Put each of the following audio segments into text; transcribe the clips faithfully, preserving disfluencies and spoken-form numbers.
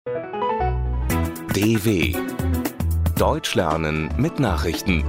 D W Deutsch lernen mit Nachrichten.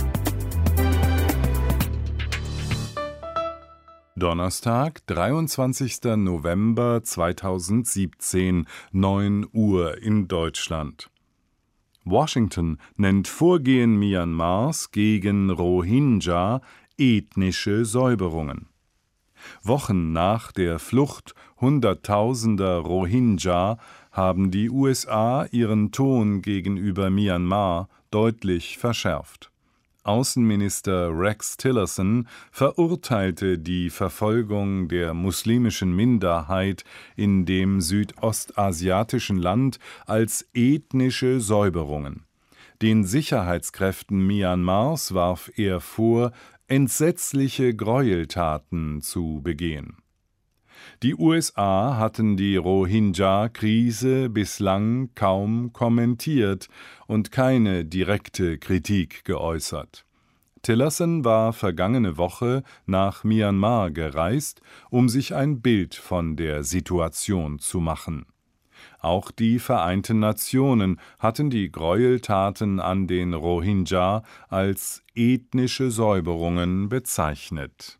Donnerstag, dreiundzwanzigster November zweitausendsiebzehn, neun Uhr in Deutschland. Washington nennt Vorgehen Myanmars gegen Rohingya ethnische Säuberungen. Wochen nach der Flucht hunderttausender Rohingya haben die U S A ihren Ton gegenüber Myanmar deutlich verschärft. Außenminister Rex Tillerson verurteilte die Verfolgung der muslimischen Minderheit in dem südostasiatischen Land als ethnische Säuberungen. Den Sicherheitskräften Myanmars warf er vor, entsetzliche Gräueltaten zu begehen. Die U S A hatten die Rohingya-Krise bislang kaum kommentiert und keine direkte Kritik geäußert. Tillerson war vergangene Woche nach Myanmar gereist, um sich ein Bild von der Situation zu machen. Auch die Vereinten Nationen hatten die Gräueltaten an den Rohingya als ethnische Säuberungen bezeichnet.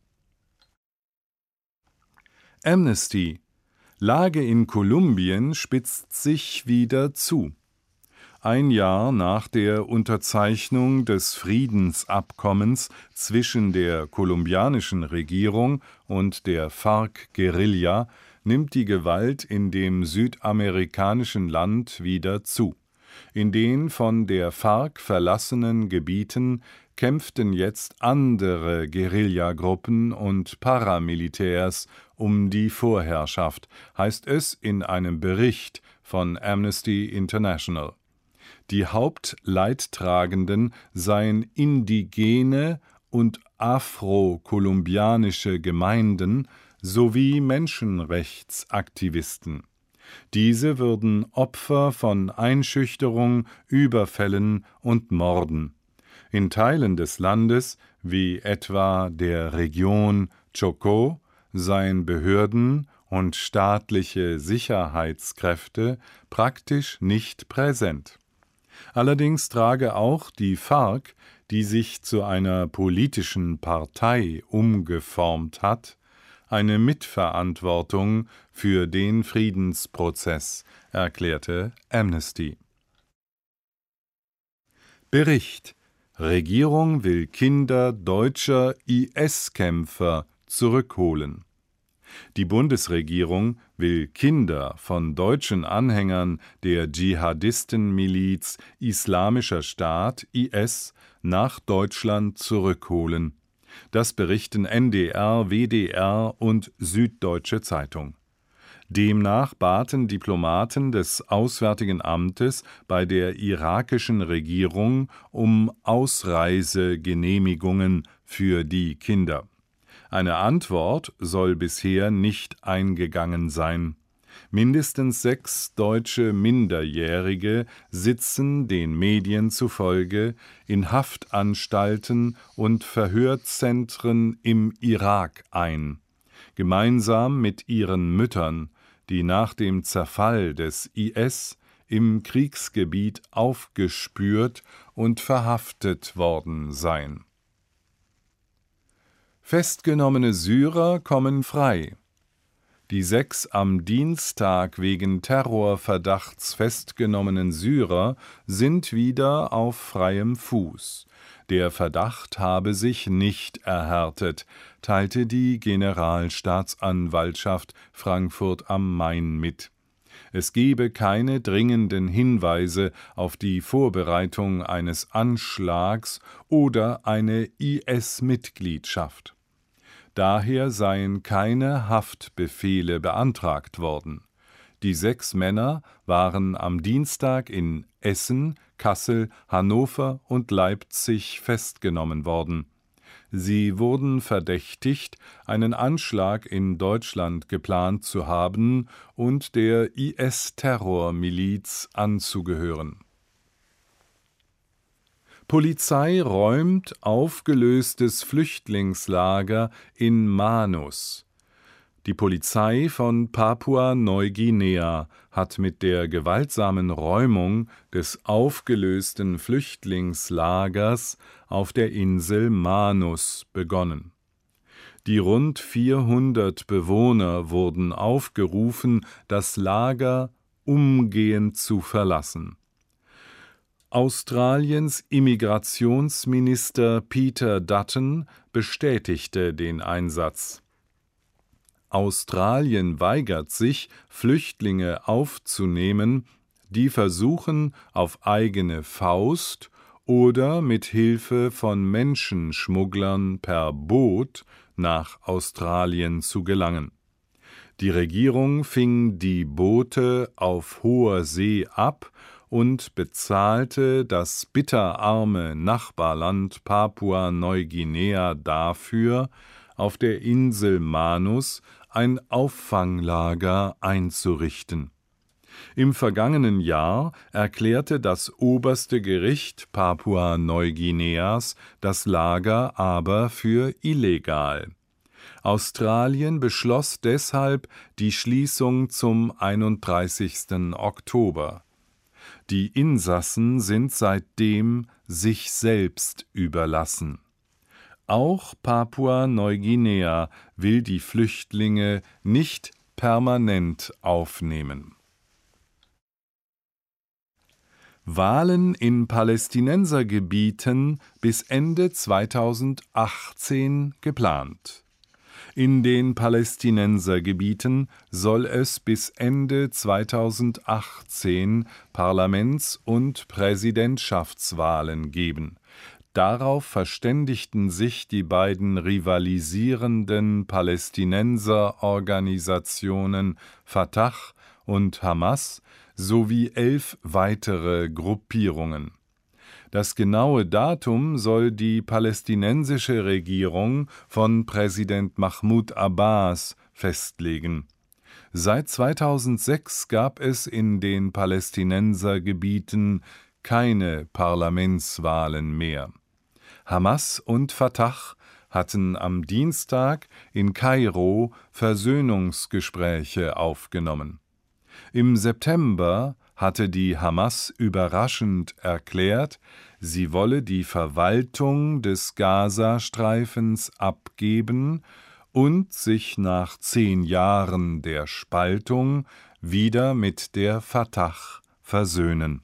Amnesty: Lage in Kolumbien spitzt sich wieder zu. Ein Jahr nach der Unterzeichnung des Friedensabkommens zwischen der kolumbianischen Regierung und der FARC-Guerilla nimmt die Gewalt in dem südamerikanischen Land wieder zu. In den von der FARC verlassenen Gebieten kämpften jetzt andere Guerillagruppen und Paramilitärs um die Vorherrschaft, heißt es in einem Bericht von Amnesty International. Die Hauptleidtragenden seien indigene und afro-kolumbianische Gemeinden sowie Menschenrechtsaktivisten. Diese würden Opfer von Einschüchterung, Überfällen und Morden. In Teilen des Landes, wie etwa der Region Chocó, seien Behörden und staatliche Sicherheitskräfte praktisch nicht präsent. Allerdings trage auch die FARC, die sich zu einer politischen Partei umgeformt hat, eine Mitverantwortung für den Friedensprozess, erklärte Amnesty. Bericht: Regierung will Kinder deutscher I S-Kämpfer zurückholen. Die Bundesregierung will Kinder von deutschen Anhängern der Dschihadistenmiliz Islamischer Staat I S nach Deutschland zurückholen. Das berichten N D R, W D R und Süddeutsche Zeitung. Demnach baten Diplomaten des Auswärtigen Amtes bei der irakischen Regierung um Ausreisegenehmigungen für die Kinder. Eine Antwort soll bisher nicht eingegangen sein. Mindestens sechs deutsche Minderjährige sitzen den Medien zufolge in Haftanstalten und Verhörzentren im Irak ein, gemeinsam mit ihren Müttern, die nach dem Zerfall des I S im Kriegsgebiet aufgespürt und verhaftet worden seien. Festgenommene Syrer kommen frei. Die sechs am Dienstag wegen Terrorverdachts festgenommenen Syrer sind wieder auf freiem Fuß. Der Verdacht habe sich nicht erhärtet, teilte die Generalstaatsanwaltschaft Frankfurt am Main mit. Es gebe keine dringenden Hinweise auf die Vorbereitung eines Anschlags oder eine I S-Mitgliedschaft. Daher seien keine Haftbefehle beantragt worden. Die sechs Männer waren am Dienstag in Essen, Kassel, Hannover und Leipzig festgenommen worden. Sie wurden verdächtigt, einen Anschlag in Deutschland geplant zu haben und der I S-Terrormiliz anzugehören. Polizei räumt aufgelöstes Flüchtlingslager in Manus. Die Polizei von Papua-Neuguinea hat mit der gewaltsamen Räumung des aufgelösten Flüchtlingslagers auf der Insel Manus begonnen. Die rund vierhundert Bewohner wurden aufgerufen, das Lager umgehend zu verlassen. Australiens Immigrationsminister Peter Dutton bestätigte den Einsatz. Australien weigert sich, Flüchtlinge aufzunehmen, die versuchen, auf eigene Faust oder mit Hilfe von Menschenschmugglern per Boot nach Australien zu gelangen. Die Regierung fing die Boote auf hoher See ab und bezahlte das bitterarme Nachbarland Papua-Neuguinea dafür, auf der Insel Manus ein Auffanglager einzurichten. Im vergangenen Jahr erklärte das oberste Gericht Papua-Neuguineas das Lager aber für illegal. Australien beschloss deshalb die Schließung zum einunddreißigsten Oktober. Die Insassen sind seitdem sich selbst überlassen. Auch Papua-Neuguinea will die Flüchtlinge nicht permanent aufnehmen. Wahlen in Palästinensergebieten bis Ende zweitausendachtzehn geplant. In den Palästinensergebieten soll es bis Ende zweitausendachtzehn Parlaments- und Präsidentschaftswahlen geben. Darauf verständigten sich die beiden rivalisierenden Palästinenserorganisationen Fatah und Hamas sowie elf weitere Gruppierungen. Das genaue Datum soll die palästinensische Regierung von Präsident Mahmoud Abbas festlegen. Seit zweitausendsechs gab es in den Palästinensergebieten keine Parlamentswahlen mehr. Hamas und Fatah hatten am Dienstag in Kairo Versöhnungsgespräche aufgenommen. Im September hatte die Hamas überraschend erklärt, sie wolle die Verwaltung des Gazastreifens abgeben und sich nach zehn Jahren der Spaltung wieder mit der Fatah versöhnen.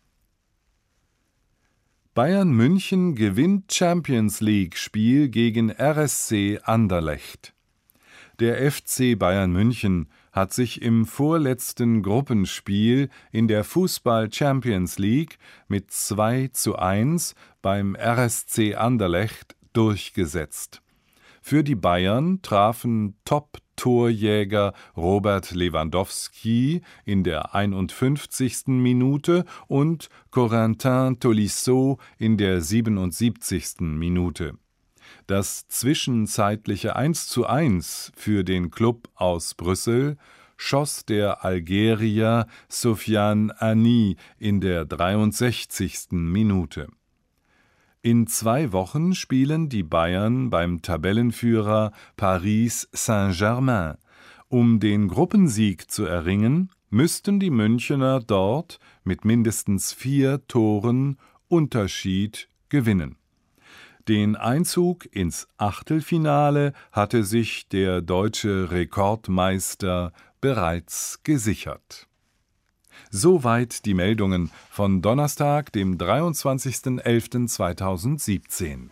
Bayern München gewinnt Champions-League-Spiel gegen R S C Anderlecht. Der F C Bayern München hat sich im vorletzten Gruppenspiel in der Fußball-Champions League mit zwei zu eins beim R S C Anderlecht durchgesetzt. Für die Bayern trafen Top-Torjäger Robert Lewandowski in der einundfünfzigsten Minute und Corentin Tolisso in der siebenundsiebzigsten Minute. Das zwischenzeitliche eins zu eins für den Klub aus Brüssel schoss der Algerier Soufiane Ani in der dreiundsechzigsten Minute. In zwei Wochen spielen die Bayern beim Tabellenführer Paris Saint-Germain. Um den Gruppensieg zu erringen, müssten die Münchener dort mit mindestens vier Toren Unterschied gewinnen. Den Einzug ins Achtelfinale hatte sich der deutsche Rekordmeister bereits gesichert. Soweit die Meldungen von Donnerstag, dem dreiundzwanzigsten elften zweitausendsiebzehn.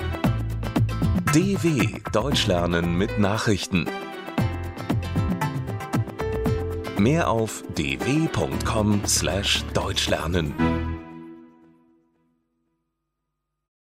D W Deutsch lernen mit Nachrichten. Mehr auf d w punkt com slash deutschlernen.